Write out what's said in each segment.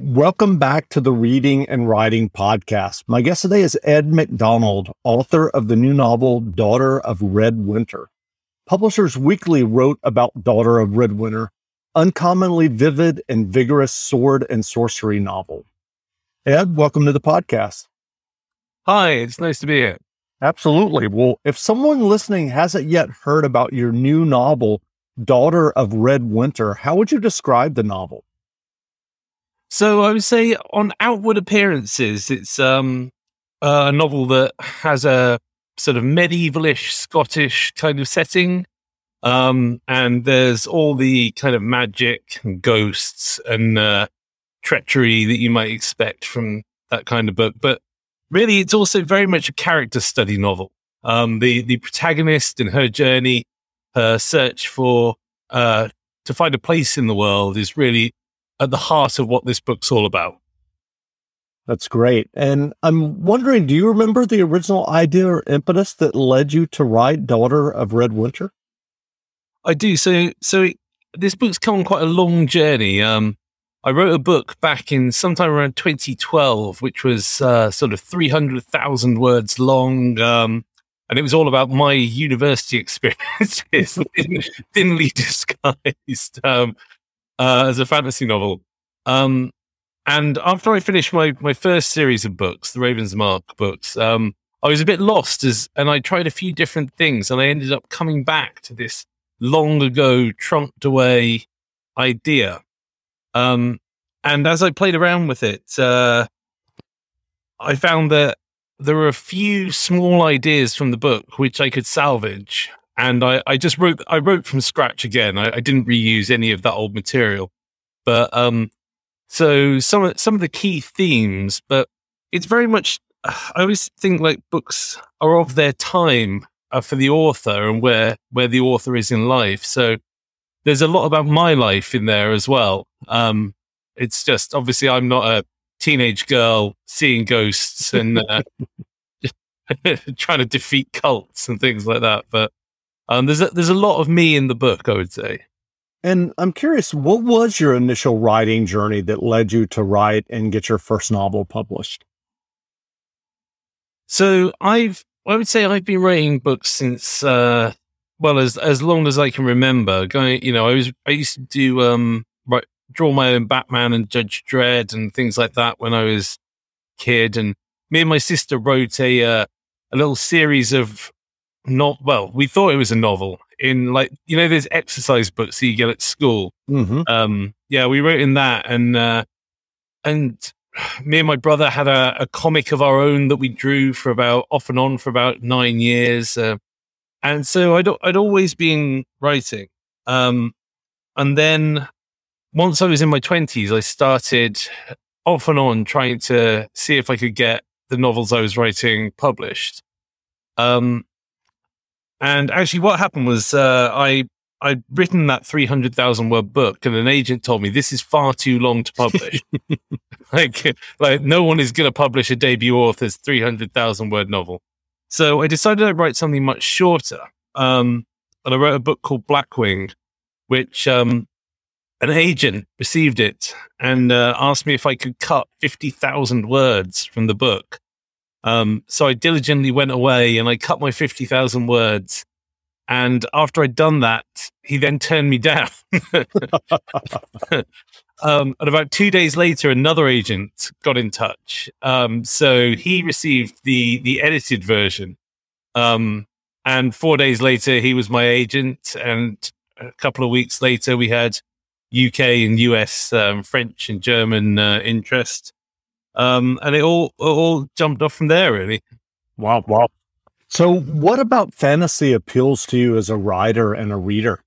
Welcome back to the Reading and Writing Podcast. My guest today is Ed McDonald, author of the new novel, Daughter of Red Winter. Publishers Weekly wrote about Daughter of Red Winter, uncommonly vivid and vigorous sword and sorcery novel. Ed, welcome to the podcast. Hi, it's nice to be here. Absolutely. Well, if someone listening hasn't yet heard about your new novel, Daughter of Red Winter, how would you describe the novel? So I would say on outward appearances, it's a novel that has a sort of medievalish Scottish kind of setting. And there's all the kind of magic and ghosts and treachery that you might expect from that kind of book. But really, it's also very much a character study novel. The protagonist and her journey, her search for to find a place in the world is really at the heart of what this book's all about. That's great. And I'm wondering, do you remember the original idea or impetus that led you to write Daughter of Red Winter? I do. This book's come on quite a long journey. I wrote a book back in sometime around 2012, which was sort of 300,000 words long. And it was all about my university experiences, thinly disguised as a fantasy novel. And after I finished my first series of books, the Raven's Mark books, I was a bit lost and I tried a few different things, and I ended up coming back to this long ago trunked away idea. And as I played around with it, I found that there were a few small ideas from the book which I could salvage. And I wrote from scratch again. I didn't reuse any of that old material. But so some of the key themes, but it's very much, I always think like books are of their time for the author and where the author is in life. So there's a lot about my life in there as well. It's just, obviously I'm not a teenage girl seeing ghosts and trying to defeat cults and things like that. But there's a lot of me in the book, I would say. And I'm curious, what was your initial writing journey that led you to write and get your first novel published? So I would say I've been writing books since as long as I can remember. I used to do draw my own Batman and Judge Dredd and things like that when I was a kid. And me and my sister wrote a little series of we thought it was a novel in there's exercise books that you get at school. Mm-hmm. We wrote in that, and me and my brother had a comic of our own that we drew off and on for about 9 years. And so I'd always been writing. And then once I was in my 20s, I started off and on trying to see if I could get the novels I was writing published. And actually what happened was I'd written that 300,000 word book, and an agent told me this is far too long to publish. like no one is going to publish a debut author's 300,000 word novel. So I decided I'd write something much shorter. And I wrote a book called Blackwing, which an agent received it and asked me if I could cut 50,000 words from the book. So I diligently went away and I cut my 50,000 words. And after I'd done that, he then turned me down. And about 2 days later, another agent got in touch. So he received the edited version. And 4 days later, he was my agent. And a couple of weeks later, we had UK and US, French and German interest. And it all jumped off from there, really. Wow. So what about fantasy appeals to you as a writer and a reader?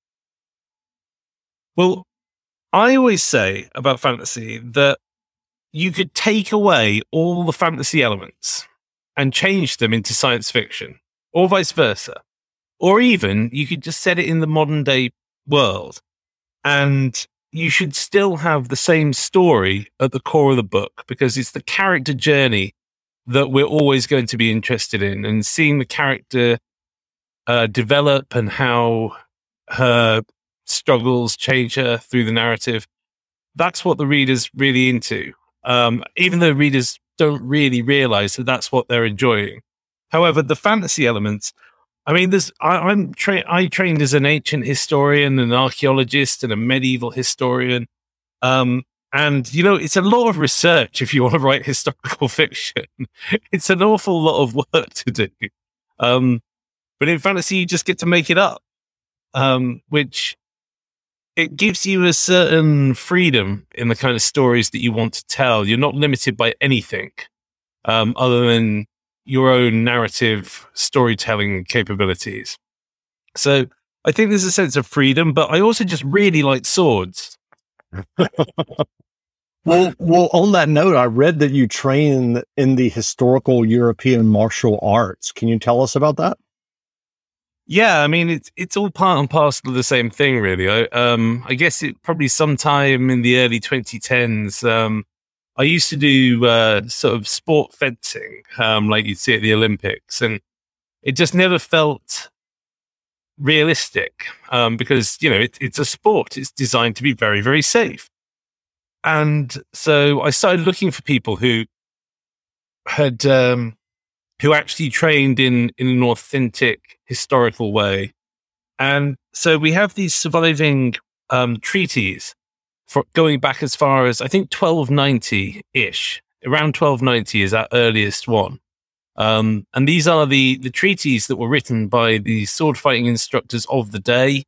Well, I always say about fantasy that you could take away all the fantasy elements and change them into science fiction, or vice versa. Or even you could just set it in the modern day world, and you should still have the same story at the core of the book, because it's the character journey that we're always going to be interested in, and seeing the character develop and how her struggles change her through the narrative. that's what the reader's really into. Even though readers don't really realize that that's what they're enjoying. However, the fantasy elements, I mean, I trained as an ancient historian, an archaeologist, and a medieval historian. And, it's a lot of research if you want to write historical fiction. It's an awful lot of work to do. But in fantasy, you just get to make it up, which it gives you a certain freedom in the kind of stories that you want to tell. You're not limited by anything other than your own narrative storytelling capabilities. So I think there's a sense of freedom, but I also just really like swords. Well, on that note, I read that you train in the historical European martial arts. Can you tell us about that? Yeah, I mean, it's all part and parcel of the same thing, really. I guess it probably sometime in the early 2010s, I used to do sort of sport fencing, like you'd see at the Olympics, and it just never felt realistic because, it's a sport. It's designed to be very, very safe. And so I started looking for people who had who actually trained in an authentic historical way. And so we have these surviving treaties for going back as far as, I think, 1290-ish. Around 1290 is our earliest one. And these are the treaties that were written by the sword fighting instructors of the day.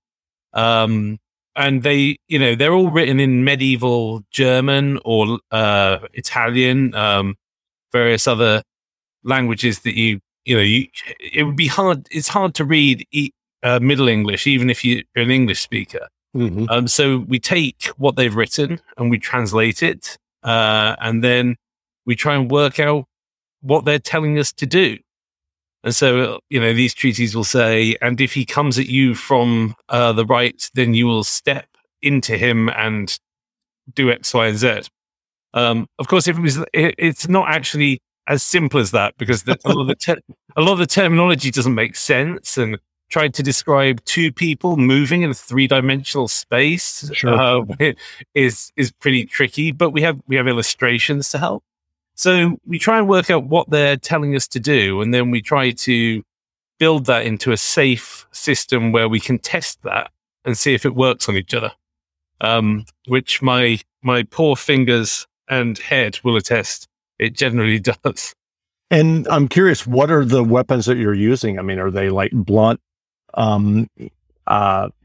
And they, they're all written in medieval German or Italian, various other languages that it would be hard. It's hard to read Middle English, even if you're an English speaker. Mm-hmm. So we take what they've written and we translate it, and then we try and work out what they're telling us to do. And so, these treaties will say, and if he comes at you from the right, then you will step into him and do X, Y, and Z. Of course, it's not actually as simple as that, because a lot of the terminology doesn't make sense, and trying to describe two people moving in a 3-dimensional space is pretty tricky. But we have illustrations to help. So we try and work out what they're telling us to do, and then we try to build that into a safe system where we can test that and see if it works on each other, which my poor fingers and head will attest. It generally does. And I'm curious, what are the weapons that you're using? I mean, are they like blunt? Are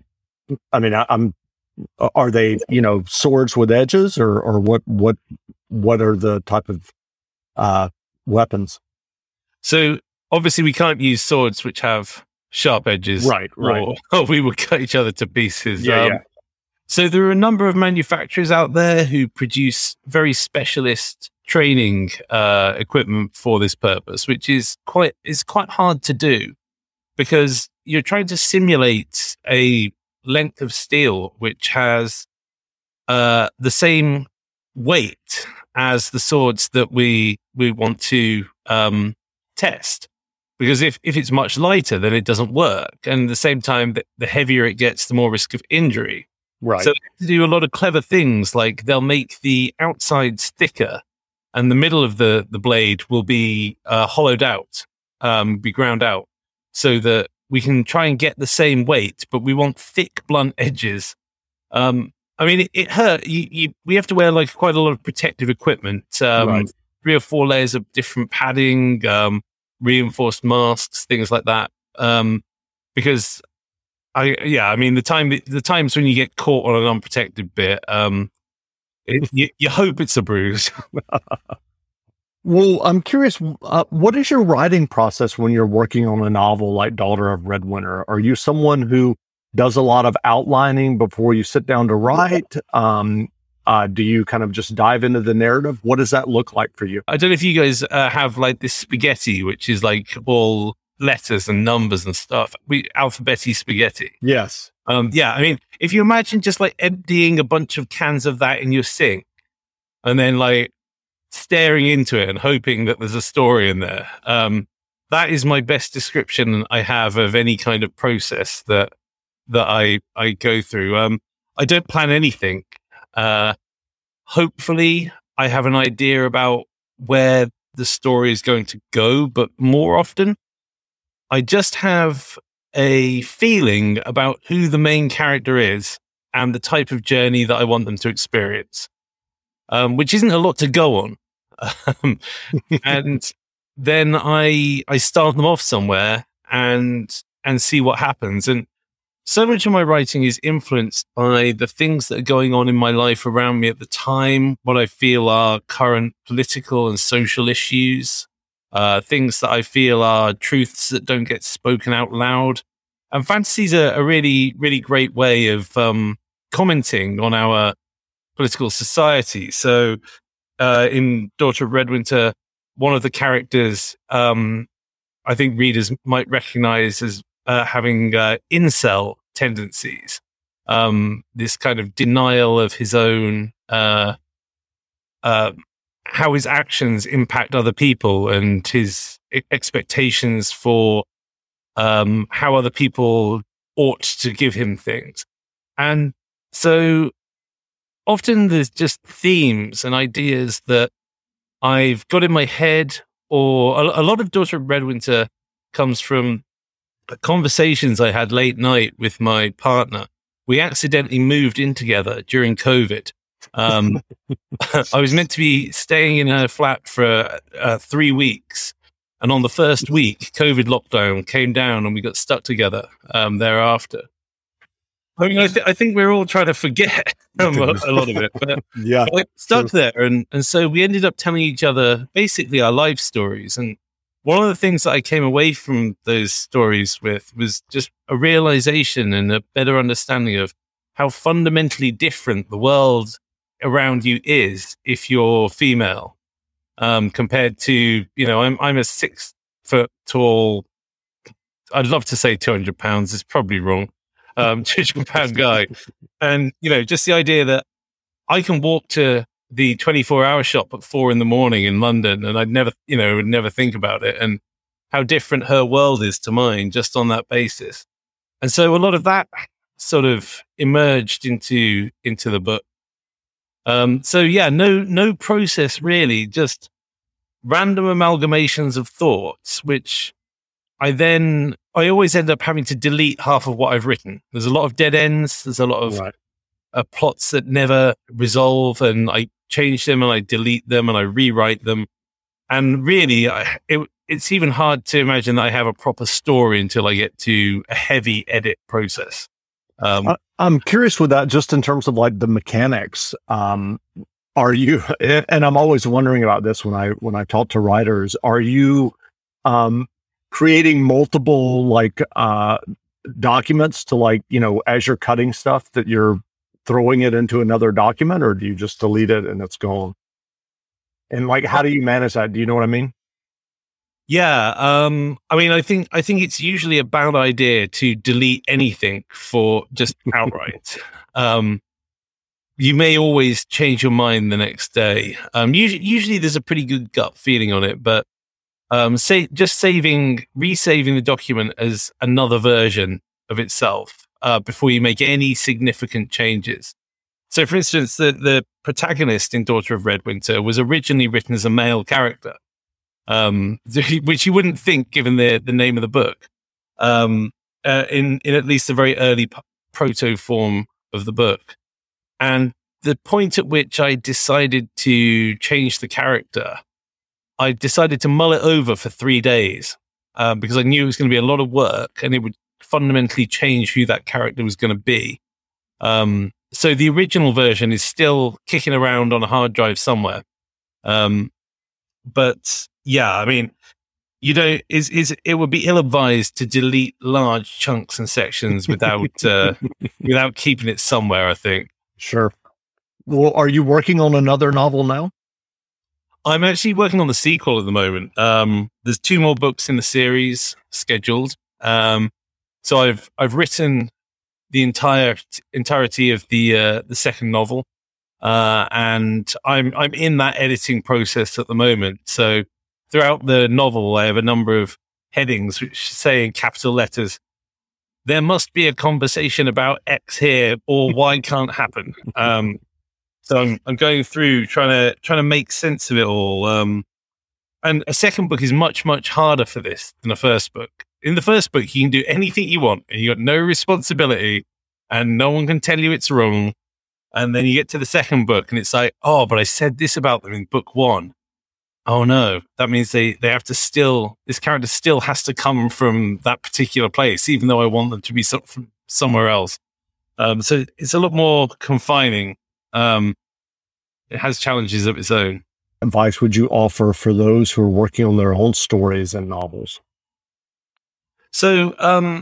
they, swords with edges, or what are the type of weapons? So obviously we can't use swords which have sharp edges, right? Or we would cut each other to pieces. Yeah. So there are a number of manufacturers out there who produce very specialist training equipment for this purpose, which is quite hard to do, because you're trying to simulate a length of steel which has the same weight as the swords that we want to test. Because if it's much lighter, then it doesn't work. And at the same time, the heavier it gets, the more risk of injury. Right. So they have to do a lot of clever things, like they'll make the outside thicker and the middle of the blade will be hollowed out, be ground out, so that we can try and get the same weight, but we want thick, blunt edges. It hurt. We have to wear like quite a lot of protective equipment, 3 or 4 layers of different padding, reinforced masks, things like that. Because the times when you get caught on an unprotected bit, you hope it's a bruise. Well, I'm curious, what is your writing process when you're working on a novel like Daughter of Red Winter? Are you someone who does a lot of outlining before you sit down to write? Do you kind of just dive into the narrative? What does that look like for you? I don't know if you guys have like this spaghetti, which is like all letters and numbers and stuff. Alphabeti spaghetti. Yes. If you imagine just like emptying a bunch of cans of that in your sink and then like staring into it and hoping that there's a story in there. That is my best description I have of any kind of process that I go through. I don't plan anything. hopefully I have an idea about where the story is going to go, but more often I just have a feeling about who the main character is and the type of journey that I want them to experience, which isn't a lot to go on. And then I start them off somewhere and see what happens. And so much of my writing is influenced by the things that are going on in my life around me at the time, what I feel are current political and social issues, things that I feel are truths that don't get spoken out loud. And fantasy's a really, really great way of commenting on our political society. So in Daughter of Redwinter, one of the characters I think readers might recognize as having incel tendencies, this kind of denial of his own, how his actions impact other people and his expectations for how other people ought to give him things. And so often there's just themes and ideas that I've got in my head, or a lot of Daughter of Redwinter comes from conversations I had late night with my partner. We accidentally moved in together during COVID. I was meant to be staying in her flat for 3 weeks. And on the first week, COVID lockdown came down and we got stuck together thereafter. I mean, I think we're all trying to forget a lot of it, but yeah, I stuck there. And so we ended up telling each other basically our life stories. And one of the things that I came away from those stories with was just a realization and a better understanding of how fundamentally different the world around you is if you're female, compared to, I'm a 6 foot tall, I'd love to say 200 pounds, it's probably wrong. 200 pound guy. And, just the idea that I can walk to the 24-hour shop at 4 a.m. in London and I'd never, would never think about it, and how different her world is to mine just on that basis. And so a lot of that sort of emerged into the book. So yeah, no process really, just random amalgamations of thoughts, which I always end up having to delete half of what I've written. There's a lot of dead ends. There's a lot of plots that never resolve, and I change them and I delete them and I rewrite them. And really, it's even hard to imagine that I have a proper story until I get to a heavy edit process. I'm curious with that, just in terms of like the mechanics. Are you, and I'm always wondering about this when I talk to writers, are you creating multiple documents to as you're cutting stuff that you're throwing it into another document, or do you just delete it and it's gone? And how do you manage that? Do you know what I mean? Yeah. I mean, I think it's usually a bad idea to delete anything for just outright. You may always change your mind the next day. Usually there's a pretty good gut feeling on it, but resaving the document as another version of itself before you make any significant changes. So, for instance, the protagonist in Daughter of Redwinter was originally written as a male character, which you wouldn't think given the name of the book. In at least the very early proto form of the book, and the point at which I decided to change the character, I decided to mull it over for 3 days because I knew it was going to be a lot of work and it would fundamentally change who that character was going to be. So the original version is still kicking around on a hard drive somewhere. But yeah, I mean, it would be ill-advised to delete large chunks and sections without keeping it somewhere, I think. Sure. Well, are you working on another novel now? I'm actually working on the sequel at the moment. There's 2 more books in the series scheduled. So I've written the entirety of the second novel, and I'm in that editing process at the moment. So throughout the novel, I have a number of headings which say in capital letters, "There must be a conversation about X here, or Y can't happen." So I'm going through trying to make sense of it all. And a second book is much, much harder for this than a first book. In the first book, you can do anything you want and you got no responsibility and no one can tell you it's wrong. And then you get to the second book and it's like, oh, but I said this about them in book one. Oh no, that means they have to this character still has to come from that particular place, even though I want them to be from somewhere else. So it's a lot more confining. It has challenges of its own. Advice would you offer for those who are working on their own stories and novels? So,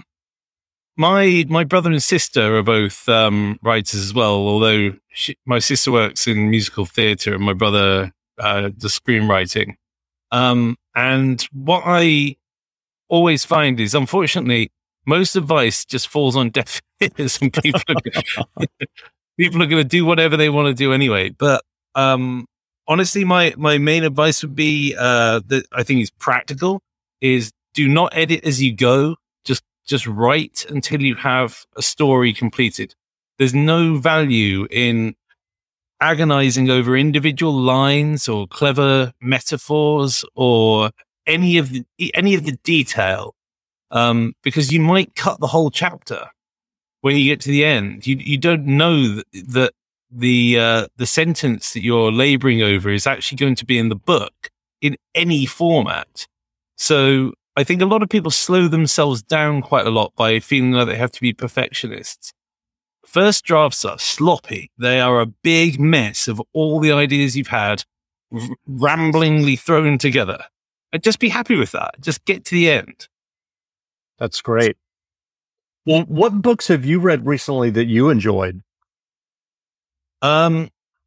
my brother and sister are both writers as well, although my sister works in musical theatre and my brother does screenwriting. And what I always find is, unfortunately, most advice just falls on deaf ears and people are going to do whatever they want to do anyway. But honestly, my main advice would be that I think is practical, is do not edit as you go. Just write until you have a story completed. There's no value in agonizing over individual lines or clever metaphors or any of the detail, because you might cut the whole chapter when you get to the end. You don't know that the sentence that you're laboring over is actually going to be in the book in any format. So I think a lot of people slow themselves down quite a lot by feeling like they have to be perfectionists. First drafts are sloppy. They are a big mess of all the ideas you've had ramblingly thrown together. And just be happy with that. Just get to the end. That's great. Well, what books have you read recently that you enjoyed? So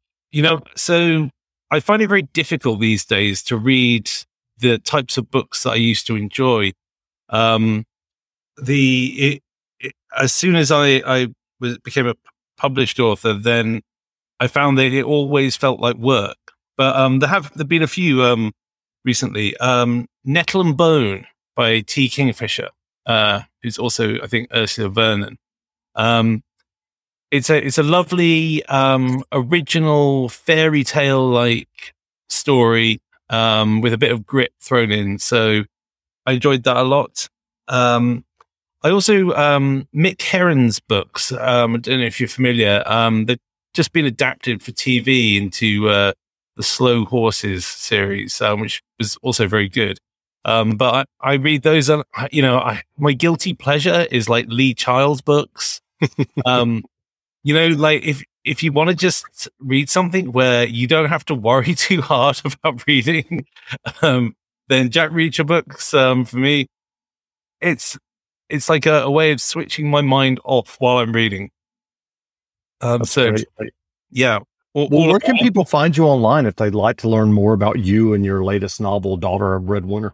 I find it very difficult these days to read the types of books that I used to enjoy. As soon as I became a published author, then I found that it always felt like work. But there've been a few recently. Nettle and Bone by T. Kingfisher, who's also, I think, Ursula Vernon. It's a lovely original fairy tale like story with a bit of grit thrown in. So I enjoyed that a lot. I also Mick Herron's books. I don't know if you're familiar. They've just been adapted for TV into the Slow Horses series, which was also very good. But I read those. My guilty pleasure is like Lee Child's books. Like if you want to just read something where you don't have to worry too hard about reading, then Jack Reacher books, for me, it's like a way of switching my mind off while I'm reading. Yeah. Where can people find you online if they'd like to learn more about you and your latest novel, Daughter of Red Winter?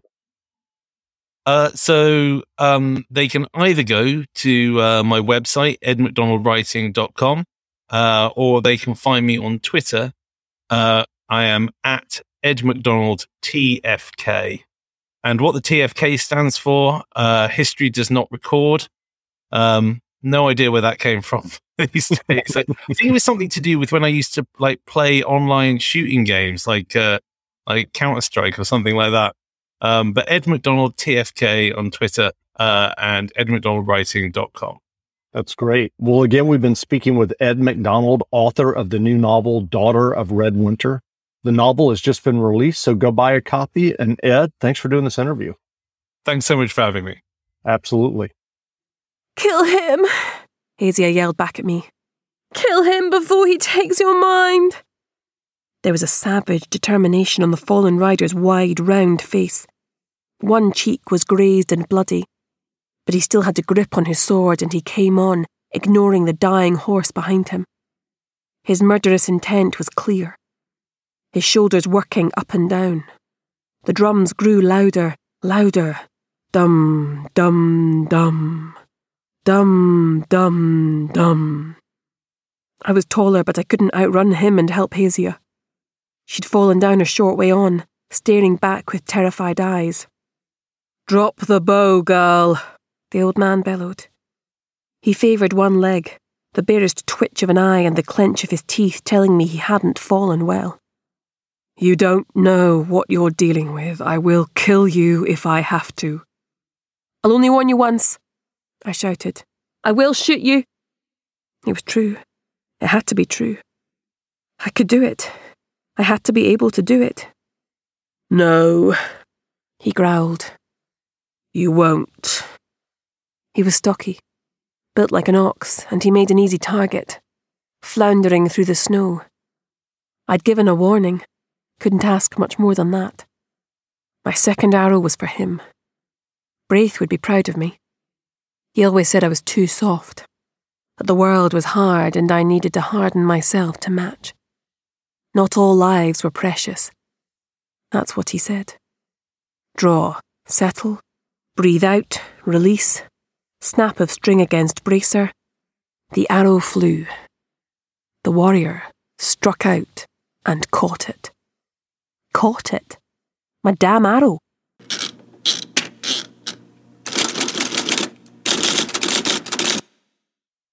So they can either go to my website, edmcdonaldwriting.com, or they can find me on Twitter. I am at edmcdonaldtfk. And what the TFK stands for, history does not record. No idea where that came from these days. I think it was something to do with when I used to play online shooting games like Counter-Strike or something like that. But Ed McDonald TFK on Twitter and edmcdonaldwriting.com. That's great. Well, again, we've been speaking with Ed McDonald, author of the new novel, Daughter of Red Winter. The novel has just been released, so go buy a copy. And Ed, thanks for doing this interview. Thanks so much for having me. Absolutely. Kill him, Hazia yelled back at me. Kill him before he takes your mind. There was a savage determination on the fallen rider's wide, round face. One cheek was grazed and bloody, but he still had a grip on his sword and he came on, ignoring the dying horse behind him. His murderous intent was clear. His shoulders working up and down. The drums grew louder, louder. Dum, dum, dum. Dum, dum, dum. I was taller, but I couldn't outrun him and help Hazia. She'd fallen down a short way on, staring back with terrified eyes. Drop the bow, girl, the old man bellowed. He favoured one leg, the barest twitch of an eye and the clench of his teeth telling me he hadn't fallen well. "You don't know what you're dealing with. I will kill you if I have to." "I'll only warn you once," I shouted. "I will shoot you." It was true. It had to be true. I could do it. I had to be able to do it. "No," he growled. "You won't." He was stocky, built like an ox, and he made an easy target, floundering through the snow. I'd given a warning, couldn't ask much more than that. My second arrow was for him. Braith would be proud of me. He always said I was too soft, that the world was hard and I needed to harden myself to match. Not all lives were precious. That's what he said. Draw, settle, breathe out, release, snap of string against bracer. The arrow flew. The warrior struck out and caught it. Caught it? My damn arrow.